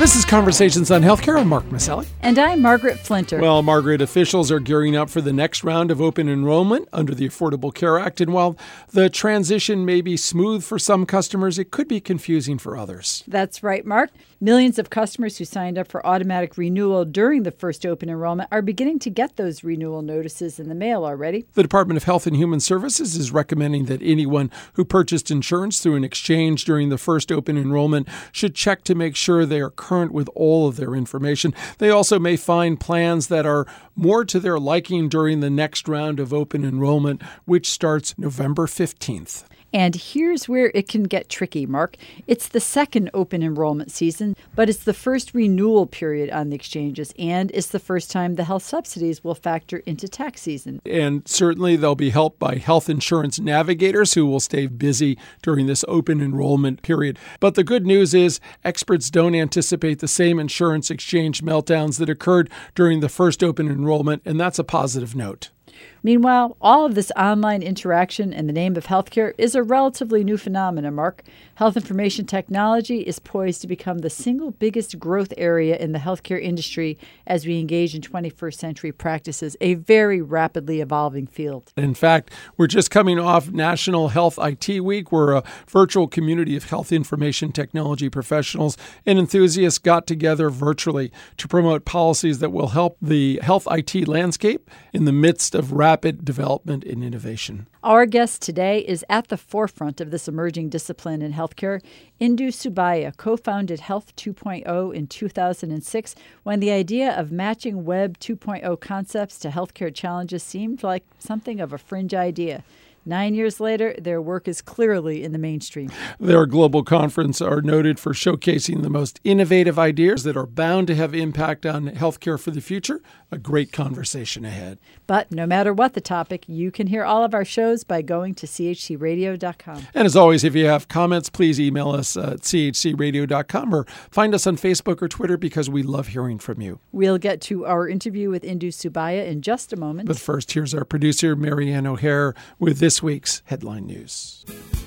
This is Conversations on Healthcare. I'm Mark Maselli. And I'm Margaret Flinter. Well, Margaret, officials are gearing up for the next round of open enrollment under the Affordable Care Act. And while the transition may be smooth for some customers, it could be confusing for others. That's right, Mark. Millions of customers who signed up for automatic renewal during the first open enrollment are beginning to get those renewal notices in the mail already. The Department of Health and Human Services is recommending that anyone who purchased insurance through an exchange during the first open enrollment should check to make sure they are current with all of their information. They also may find plans that are more to their liking during the next round of open enrollment, which starts November 15th. And here's where it can get tricky, Mark. It's the second open enrollment season, but it's the first renewal period on the exchanges, and it's the first time the health subsidies will factor into tax season. And certainly they'll be helped by health insurance navigators who will stay busy during this open enrollment period. But the good news is experts don't anticipate the same insurance exchange meltdowns that occurred during the first open enrollment, and that's a positive note. Meanwhile, all of this online interaction in the name of healthcare is a relatively new phenomenon, Mark. Health information technology is poised to become the single biggest growth area in the healthcare industry as we engage in 21st century practices, a very rapidly evolving field. In fact, we're just coming off National Health IT Week, where a virtual community of health information technology professionals and enthusiasts got together virtually to promote policies that will help the health IT landscape in the midst of rapid development and innovation. Our guest today is at the forefront of this emerging discipline in healthcare. Indu Subbiah co-founded Health 2.0 in 2006 when the idea of matching Web 2.0 concepts to healthcare challenges seemed like something of a fringe idea. 9 years later, their work is clearly in the mainstream. Their global conference are noted for showcasing the most innovative ideas that are bound to have impact on healthcare for the future. A great conversation ahead. But no matter what the topic, you can hear all of our shows by going to chcradio.com. And as always, if you have comments, please email us at chcradio.com or find us on Facebook or Twitter because we love hearing from you. We'll get to our interview with Indu Subbiah in just a moment. But first, here's our producer, Marianne O'Hare, with this week's headline news.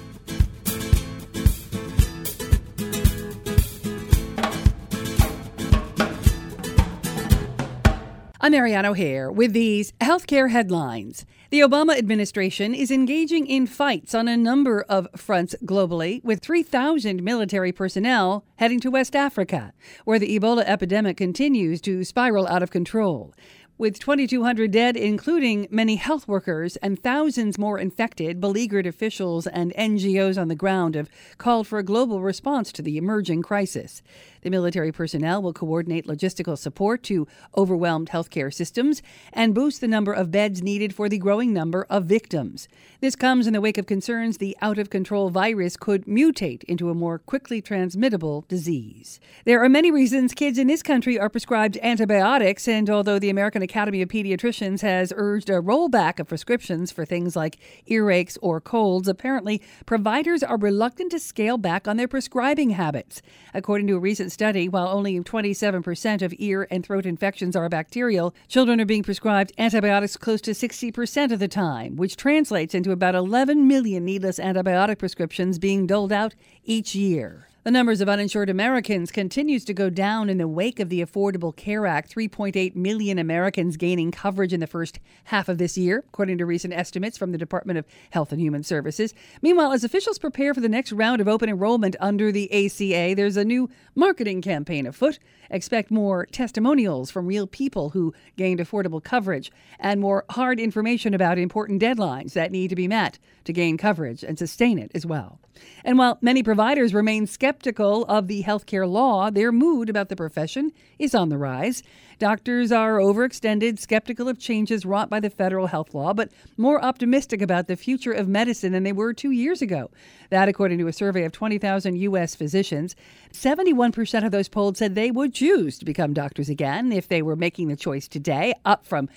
I'm Marianne O'Hare with these healthcare headlines. The Obama administration is engaging in fights on a number of fronts globally, with 3,000 military personnel heading to West Africa, where the Ebola epidemic continues to spiral out of control. With 2,200 dead, including many health workers, and thousands more infected, beleaguered officials and NGOs on the ground have called for a global response to the emerging crisis. The military personnel will coordinate logistical support to overwhelmed healthcare systems and boost the number of beds needed for the growing number of victims. This comes in the wake of concerns the out-of-control virus could mutate into a more quickly transmittable disease. There are many reasons kids in this country are prescribed antibiotics, and although the American Academy of Pediatricians has urged a rollback of prescriptions for things like earaches or colds, apparently providers are reluctant to scale back on their prescribing habits. According to a recent study, while only 27% of ear and throat infections are bacterial, children are being prescribed antibiotics close to 60% of the time, which translates into about 11 million needless antibiotic prescriptions being doled out each year. The numbers of uninsured Americans continues to go down in the wake of the Affordable Care Act, 3.8 million Americans gaining coverage in the first half of this year, according to recent estimates from the Department of Health and Human Services. Meanwhile, as officials prepare for the next round of open enrollment under the ACA, there's a new marketing campaign afoot. Expect more testimonials from real people who gained affordable coverage and more hard information about important deadlines that need to be met to gain coverage and sustain it as well. And while many providers remain skeptical of the healthcare law, their mood about the profession is on the rise. Doctors are overextended, skeptical of changes wrought by the federal health law, but more optimistic about the future of medicine than they were 2 years ago. That, according to a survey of 20,000 U.S. physicians, 71% of those polled said they would choose to become doctors again if they were making the choice today, up from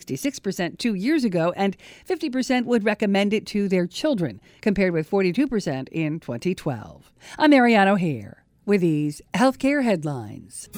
66% 2 years ago, and 50% would recommend it to their children, compared with 42% in 2012. I'm Marianne O'Hare with these healthcare headlines.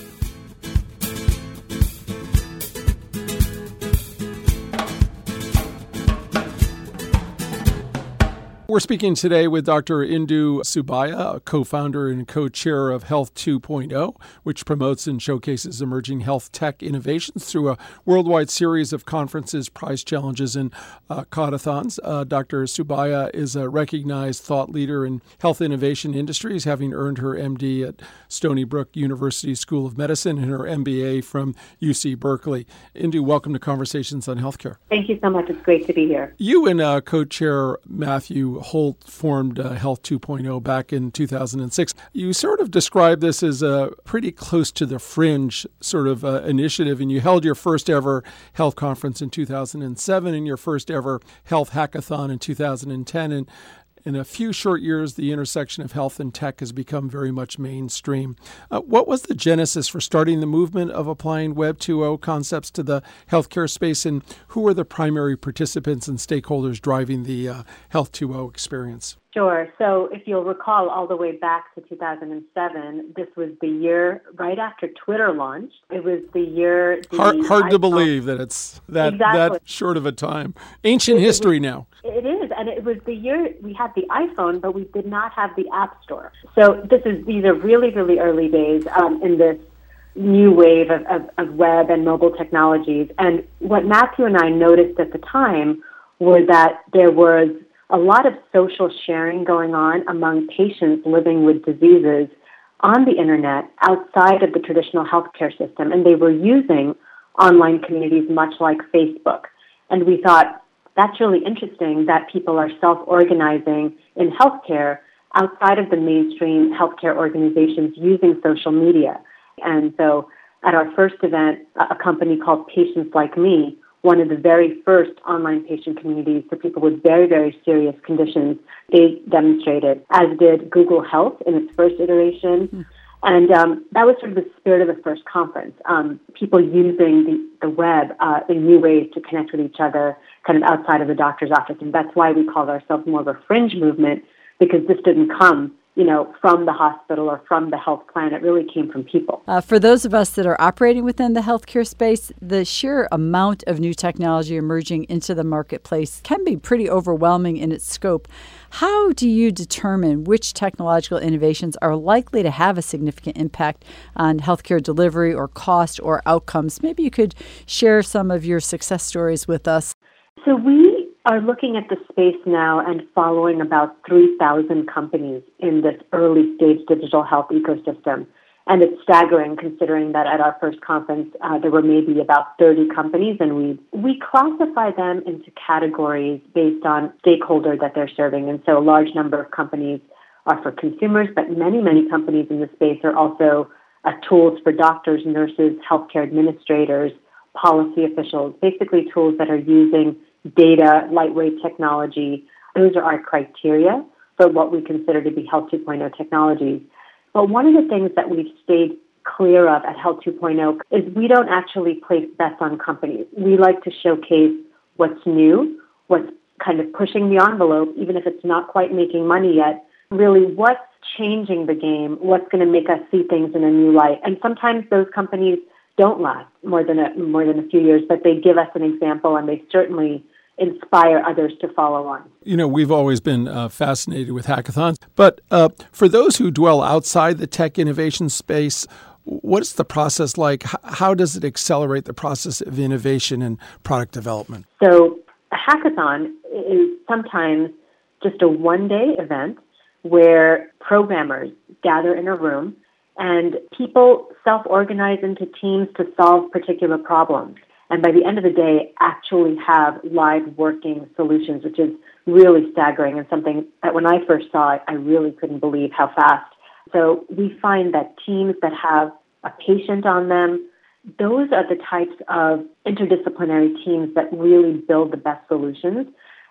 We're speaking today with Dr. Indu Subbiah, a co-founder and co-chair of Health 2.0, which promotes and showcases emerging health tech innovations through a worldwide series of conferences, prize challenges, and caught-a-thons. Dr. Subbiah is a recognized thought leader in health innovation industries, having earned her MD at Stony Brook University School of Medicine and her MBA from UC Berkeley. Indu, welcome to Conversations on Healthcare. Thank you so much. It's great to be here. You and co-chair Matthew Holt formed Health 2.0 back in 2006. You sort of described this as a pretty close to the fringe sort of initiative, and you held your first ever health conference in 2007 and your first ever health hackathon in 2010. And in a few short years, the intersection of health and tech has become very much mainstream. What was the genesis for starting the movement of applying Web 2.0 concepts to the healthcare space, and who are the primary participants and stakeholders driving the Health 2.0 experience? Sure. So if you'll recall all the way back to 2007, this was the year right after Twitter launched. It was the year... Hard to believe that it's that short of a time. Ancient history now. It is, and it was the year we had the iPhone, but we did not have the App Store. So these are really, really early days in this new wave of web and mobile technologies. And what Matthew and I noticed at the time were that there was a lot of social sharing going on among patients living with diseases on the internet outside of the traditional healthcare system. And they were using online communities much like Facebook. And we thought, that's really interesting that people are self-organizing in healthcare outside of the mainstream healthcare organizations using social media. And so at our first event, a company called Patients Like Me, one of the very first online patient communities for people with very, very serious conditions, they demonstrated, as did Google Health in its first iteration. And that was sort of the spirit of the first conference, people using the web in new ways to connect with each other kind of outside of the doctor's office. And that's why we called ourselves more of a fringe movement, because this didn't come from the hospital or from the health plan. It really came from people. For those of us that are operating within the healthcare space, the sheer amount of new technology emerging into the marketplace can be pretty overwhelming in its scope. How do you determine which technological innovations are likely to have a significant impact on healthcare delivery or cost or outcomes? Maybe you could share some of your success stories with us. So we are looking at the space now and following about 3,000 companies in this early stage digital health ecosystem. And it's staggering considering that at our first conference, there were maybe about 30 companies, and we classify them into categories based on stakeholder that they're serving. And so a large number of companies are for consumers, but many, many companies in the space are also tools for doctors, nurses, healthcare administrators, policy officials, basically tools that are using data, lightweight technology. Those are our criteria for what we consider to be Health 2.0 technologies. But one of the things that we've stayed clear of at Health 2.0 is we don't actually place bets on companies. We like to showcase what's new, what's kind of pushing the envelope, even if it's not quite making money yet. Really, what's changing the game, what's going to make us see things in a new light. And sometimes those companies don't last more than a few years, but they give us an example, and they certainly inspire others to follow on. We've always been fascinated with hackathons, but for those who dwell outside the tech innovation space, what is the process like? How does it accelerate the process of innovation and product development? So a hackathon is sometimes just a one-day event where programmers gather in a room and people self-organize into teams to solve particular problems. And by the end of the day, actually have live working solutions, which is really staggering and something that when I first saw it, I really couldn't believe how fast. So we find that teams that have a patient on them, those are the types of interdisciplinary teams that really build the best solutions.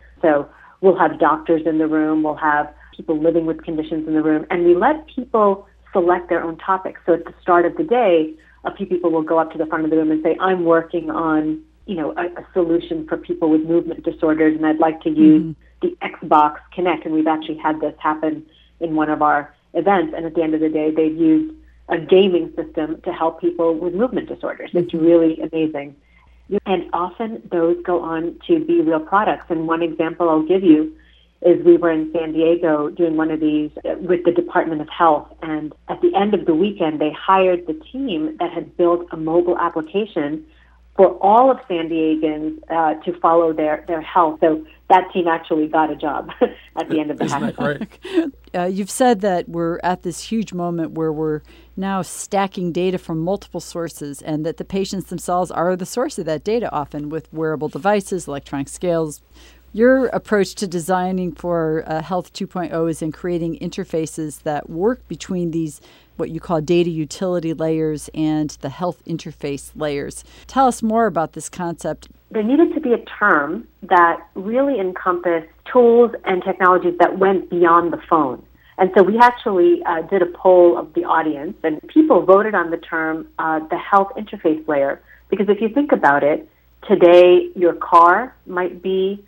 So we'll have doctors in the room, we'll have people living with conditions in the room, and we let people select their own topics. So at the start of the day, a few people will go up to the front of the room and say, I'm working on, a solution for people with movement disorders, and I'd like to use the Xbox Kinect. And we've actually had this happen in one of our events. And at the end of the day, they've used a gaming system to help people with movement disorders. It's really amazing. And often those go on to be real products. And one example I'll give you is we were in San Diego doing one of these with the Department of Health, and at the end of the weekend, they hired the team that had built a mobile application for all of San Diegans to follow their health. So that team actually got a job at the end of the hackathon. You've said that we're at this huge moment where we're now stacking data from multiple sources, and that the patients themselves are the source of that data, often with wearable devices, electronic scales. Your approach to designing for Health 2.0 is in creating interfaces that work between these, what you call data utility layers, and the health interface layers. Tell us more about this concept. There needed to be a term that really encompassed tools and technologies that went beyond the phone. And so we actually did a poll of the audience, and people voted on the term the health interface layer. Because if you think about it, today your car might be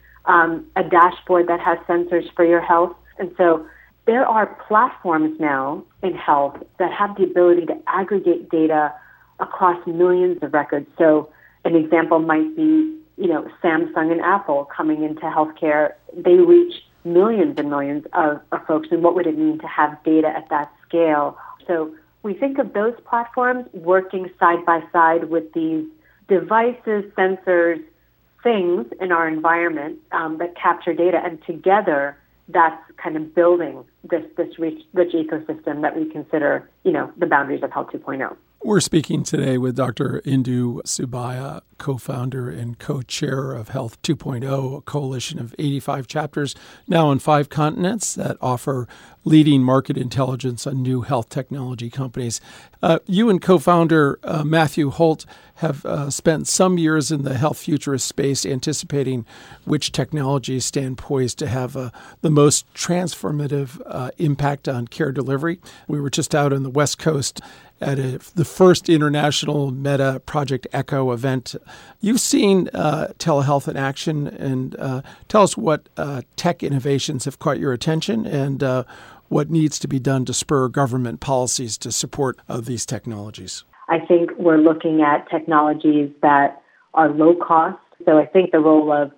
a dashboard that has sensors for your health. And so there are platforms now in health that have the ability to aggregate data across millions of records. So an example might be, Samsung and Apple coming into healthcare. They reach millions and millions of folks. And what would it mean to have data at that scale? So we think of those platforms working side by side with these devices, sensors, things in our environment that capture data. And together, that's kind of building this rich ecosystem that we consider, the boundaries of Health 2.0. We're speaking today with Dr. Indu Subbiah, co-founder and co-chair of Health 2.0, a coalition of 85 chapters now on 5 continents that offer leading market intelligence on new health technology companies. You and co-founder Matthew Holt have spent some years in the health futurist space anticipating which technologies stand poised to have the most transformative impact on care delivery. We were just out on the West Coast at the first international Meta Project Echo event. You've seen telehealth in action, and tell us what tech innovations have caught your attention and what needs to be done to spur government policies to support these technologies. I think we're looking at technologies that are low cost. So I think the role of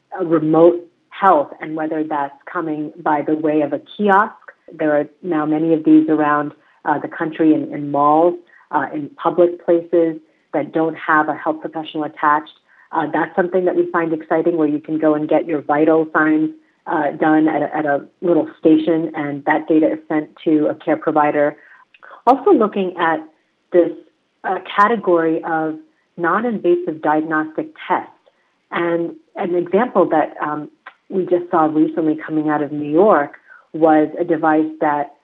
remote health, and whether that's coming by the way of a kiosk, there are now many of these around the country in malls, in public places that don't have a health professional attached. That's something that we find exciting, where you can go and get your vital signs done at a little station, and that data is sent to a care provider. Also looking at this category of non-invasive diagnostic tests. And an example that we just saw recently coming out of New York was a device that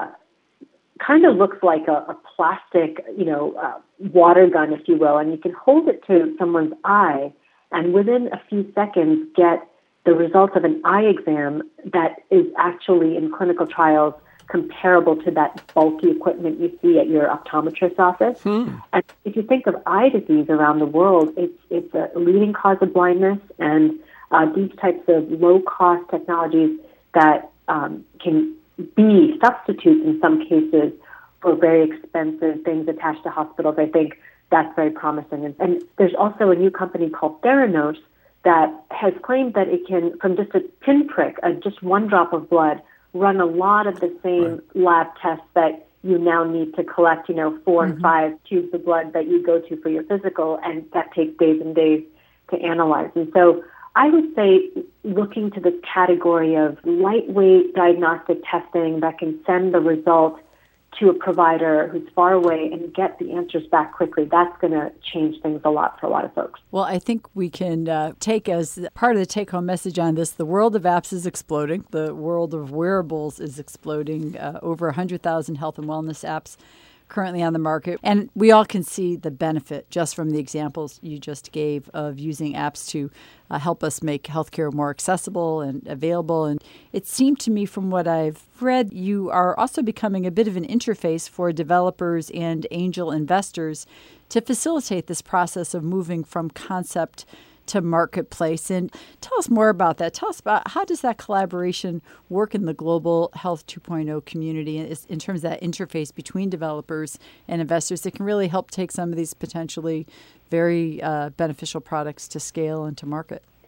kind of looks like a plastic, water gun, if you will, and you can hold it to someone's eye and within a few seconds get the results of an eye exam that is actually in clinical trials comparable to that bulky equipment you see at your optometrist's office. And if you think of eye disease around the world, it's a leading cause of blindness, and these types of low-cost technologies that can be substitutes in some cases for very expensive things attached to hospitals, I think that's very promising. And there's also a new company called Theranos that has claimed that it can, from just a pinprick, just one drop of blood, run a lot of the same lab tests that you now need to collect, 4 and 5 tubes of blood that you go to for your physical, and that takes days and days to analyze. And so I would say looking to this category of lightweight diagnostic testing that can send the result to a provider who's far away and get the answers back quickly, that's going to change things a lot for a lot of folks. Well, I think we can take as part of the take-home message on this, the world of apps is exploding. The world of wearables is exploding. Over 100,000 health and wellness apps currently on the market. And we all can see the benefit just from the examples you just gave of using apps to help us make healthcare more accessible and available. And it seemed to me from what I've read, you are also becoming a bit of an interface for developers and angel investors to facilitate this process of moving from concept to marketplace. And tell us more about that. Tell us about how does that collaboration work in the global Health 2.0 community in terms of that interface between developers and investors that can really help take some of these potentially very beneficial products to scale and to market.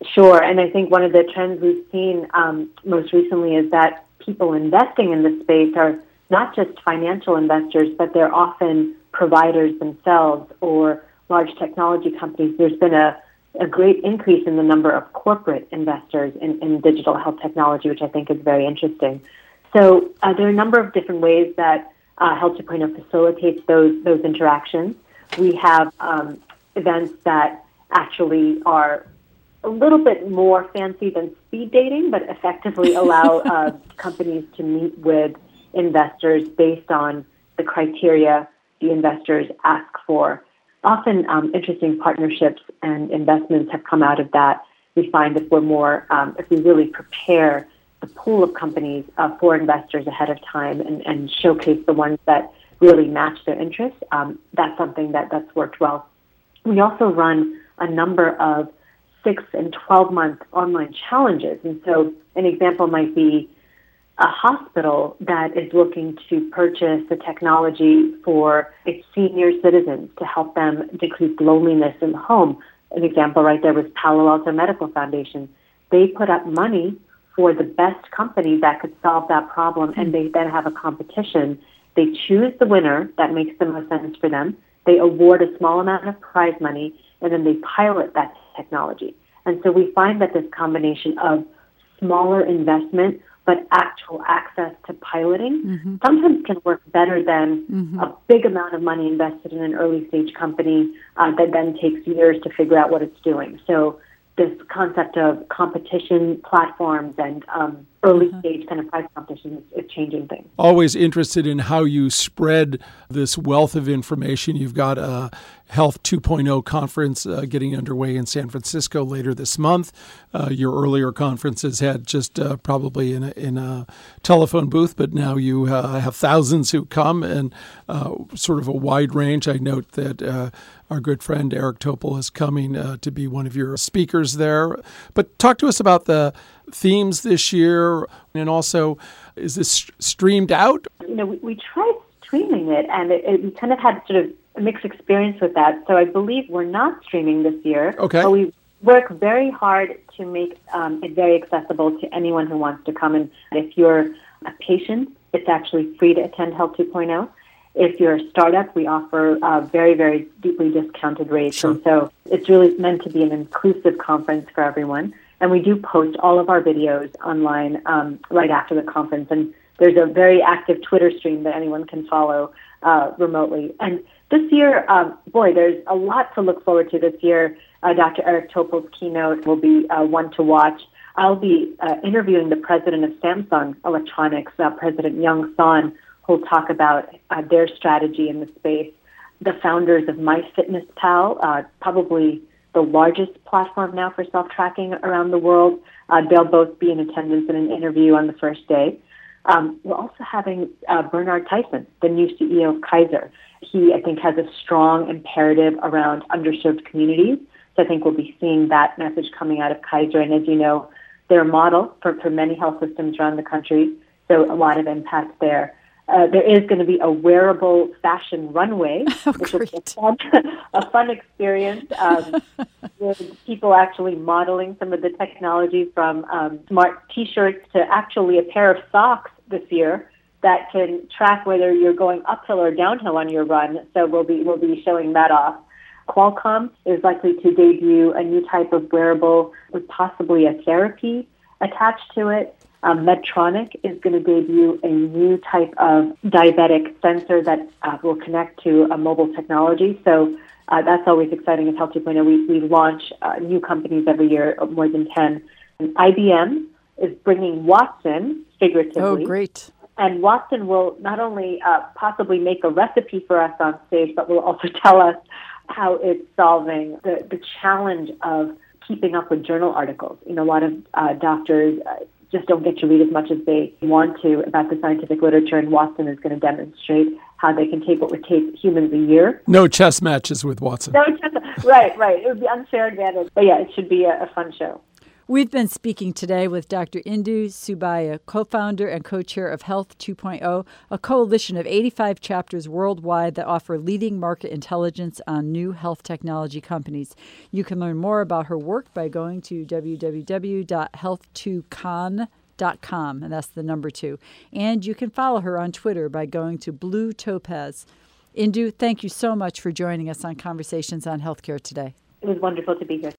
Sure, and I think one of the trends we've seen most recently is that people investing in this space are not just financial investors, but they're often providers themselves or large technology companies. There's been a great increase in the number of corporate investors in digital health technology, which I think is very interesting. So there are a number of different ways that Health 2.0 facilitates those interactions. We have events that actually are a little bit more fancy than speed dating, but effectively allow companies to meet with investors based on the criteria the investors ask for. Often interesting partnerships and investments have come out of that. We find if if we really prepare the pool of companies for investors ahead of time and showcase the ones that really match their interests, that's something that's worked well. We also run a number of 6 and 12-month online challenges. And so an example might be a hospital that is looking to purchase the technology for its senior citizens to help them decrease loneliness in the home. An example right there was Palo Alto Medical Foundation. They put up money for the best company that could solve that problem, and they then have a competition. They choose the winner that makes the most sense for them. They award a small amount of prize money, and then they pilot that technology. And so we find that this combination of smaller investment but actual access to piloting sometimes can work better than a big amount of money invested in an early stage company that then takes years to figure out what it's doing. So this concept of competition platforms and early stage kind of price competition is changing things. Always interested in how you spread this wealth of information. You've got a Health 2.0 conference getting underway in San Francisco later this month. Your earlier conferences had just probably in a telephone booth, but now you have thousands who come and sort of a wide range. I note that our good friend Eric Topol is coming to be one of your speakers there. But talk to us about the themes this year, and also, is this streamed out? We tried streaming it, and we kind of had sort of a mixed experience with that. So I believe we're not streaming this year. Okay. But we work very hard to make it very accessible to anyone who wants to come. And if you're a patient, it's actually free to attend Health 2.0. If you're a startup, we offer very, very deeply discounted rates. Sure. And so it's really meant to be an inclusive conference for everyone. And we do post all of our videos online right after the conference. And there's a very active Twitter stream that anyone can follow remotely. And this year, there's a lot to look forward to this year. Dr. Eric Topol's keynote will be one to watch. I'll be interviewing the president of Samsung Electronics, President Young Son, who'll talk about their strategy in the space. The founders of MyFitnessPal, probably the largest platform now for self-tracking around the world. They'll both be in attendance in an interview on the first day. We're also having Bernard Tyson, the new CEO of Kaiser. He, I think, has a strong imperative around underserved communities. So I think we'll be seeing that message coming out of Kaiser. And as you know, they're a model for many health systems around the country. So a lot of impact there. There is going to be a wearable fashion runway, which will be a fun experience with people actually modeling some of the technology from smart T-shirts to actually a pair of socks this year that can track whether you're going uphill or downhill on your run. So we'll be showing that off. Qualcomm is likely to debut a new type of wearable with possibly a therapy attached to it. Medtronic is going to debut a new type of diabetic sensor that will connect to a mobile technology. So that's always exciting at Health 2.0. We launch new companies every year, more than 10. And IBM is bringing Watson, figuratively. Oh, great. And Watson will not only possibly make a recipe for us on stage, but will also tell us how it's solving the challenge of keeping up with journal articles. A lot of doctors just don't get to read as much as they want to about the scientific literature, and Watson is going to demonstrate how they can take what would take humans a year. No chess matches with Watson. No chess, right. It would be unfair advantage. But yeah, it should be a fun show. We've been speaking today with Dr. Indu Subbiah, co-founder and co-chair of Health 2.0, a coalition of 85 chapters worldwide that offer leading market intelligence on new health technology companies. You can learn more about her work by going to www.health2con.com, and that's the number 2. And you can follow her on Twitter by going to Blue Topaz. Indu, thank you so much for joining us on Conversations on Healthcare today. It was wonderful to be here.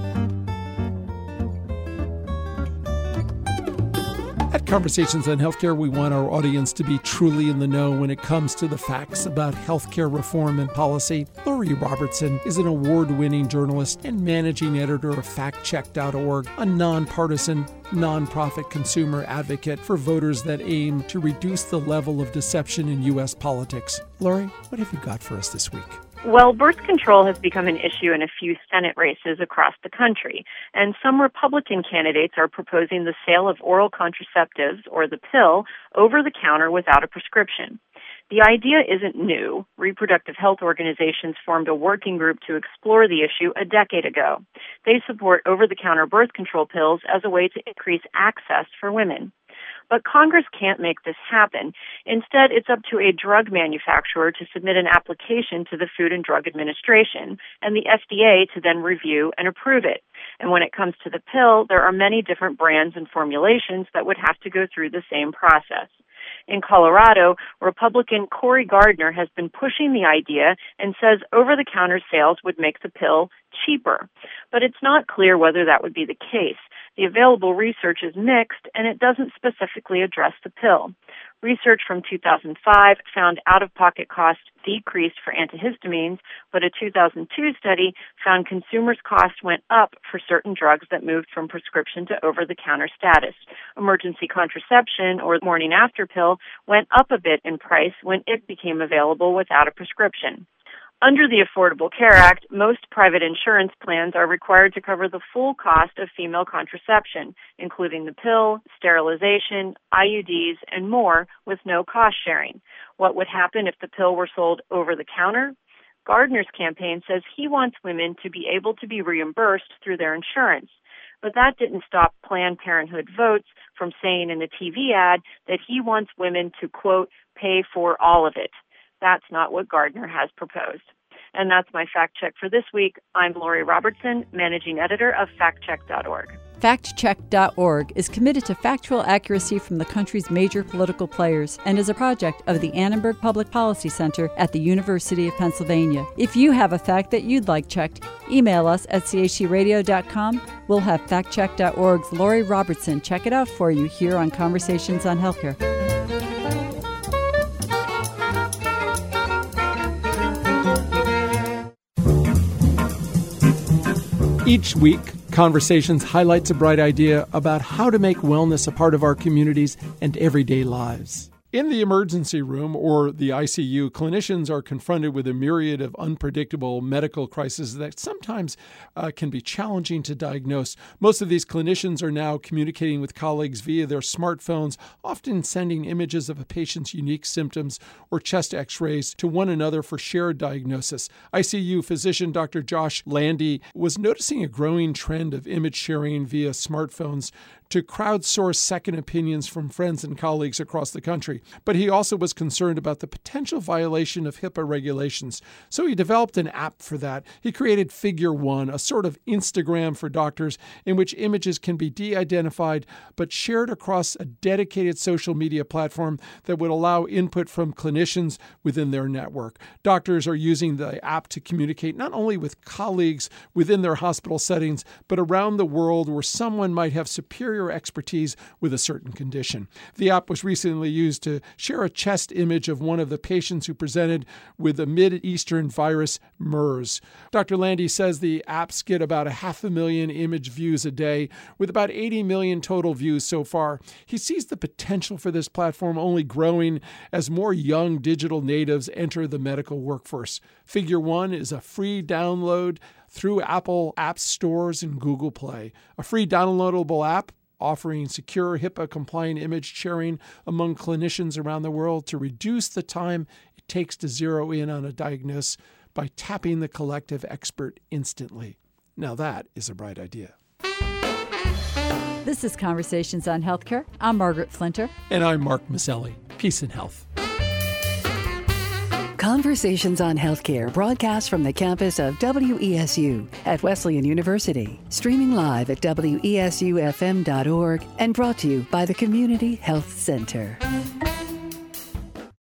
At Conversations on Healthcare, we want our audience to be truly in the know when it comes to the facts about healthcare reform and policy. Lori Robertson is an award-winning journalist and managing editor of FactCheck.org, a nonpartisan, nonprofit consumer advocate for voters that aim to reduce the level of deception in U.S. politics. Lori, what have you got for us this week? Well, birth control has become an issue in a few Senate races across the country, and some Republican candidates are proposing the sale of oral contraceptives, or the pill, over the counter without a prescription. The idea isn't new. Reproductive health organizations formed a working group to explore the issue a decade ago. They support over-the-counter birth control pills as a way to increase access for women. But Congress can't make this happen. Instead, it's up to a drug manufacturer to submit an application to the Food and Drug Administration and the FDA to then review and approve it. And when it comes to the pill, there are many different brands and formulations that would have to go through the same process. In Colorado, Republican Cory Gardner has been pushing the idea and says over-the-counter sales would make the pill cheaper. But it's not clear whether that would be the case. The available research is mixed, and it doesn't specifically address the pill. Research from 2005 found out-of-pocket costs decreased for antihistamines, but a 2002 study found consumers' costs went up for certain drugs that moved from prescription to over-the-counter status. Emergency contraception, or morning-after pill, went up a bit in price when it became available without a prescription. Under the Affordable Care Act, most private insurance plans are required to cover the full cost of female contraception, including the pill, sterilization, IUDs, and more, with no cost sharing. What would happen if the pill were sold over the counter? Gardner's campaign says he wants women to be able to be reimbursed through their insurance. But that didn't stop Planned Parenthood Votes from saying in a TV ad that he wants women to, quote, pay for all of it. That's not what Gardner has proposed. And that's my fact check for this week. I'm Lori Robertson, managing editor of FactCheck.org. FactCheck.org is committed to factual accuracy from the country's major political players and is a project of the Annenberg Public Policy Center at the University of Pennsylvania. If you have a fact that you'd like checked, email us at chradio.com. We'll have FactCheck.org's Lori Robertson check it out for you here on Conversations on Healthcare. Each week, Conversations highlights a bright idea about how to make wellness a part of our communities and everyday lives. In the emergency room, or the ICU, clinicians are confronted with a myriad of unpredictable medical crises that sometimes can be challenging to diagnose. Most of these clinicians are now communicating with colleagues via their smartphones, often sending images of a patient's unique symptoms or chest x-rays to one another for shared diagnosis. ICU physician Dr. Josh Landy was noticing a growing trend of image sharing via smartphones to crowdsource second opinions from friends and colleagues across the country. But he also was concerned about the potential violation of HIPAA regulations. So he developed an app for that. He created Figure One, a sort of Instagram for doctors in which images can be de-identified but shared across a dedicated social media platform that would allow input from clinicians within their network. Doctors are using the app to communicate not only with colleagues within their hospital settings, but around the world where someone might have superior expertise with a certain condition. The app was recently used to share a chest image of one of the patients who presented with the Mid-Eastern virus MERS. Dr. Landy says the apps get about 500,000 image views a day, with about 80 million total views so far. He sees the potential for this platform only growing as more young digital natives enter the medical workforce. Figure One is a free download through Apple App Stores and Google Play. A free downloadable app offering secure HIPAA-compliant image sharing among clinicians around the world to reduce the time it takes to zero in on a diagnosis by tapping the collective expert instantly. Now that is a bright idea. This is Conversations on Healthcare. I'm Margaret Flinter. And I'm Mark Maselli. Peace and health. Conversations on Healthcare broadcast from the campus of WESU at Wesleyan University, streaming live at WESUFM.org and brought to you by the Community Health Center.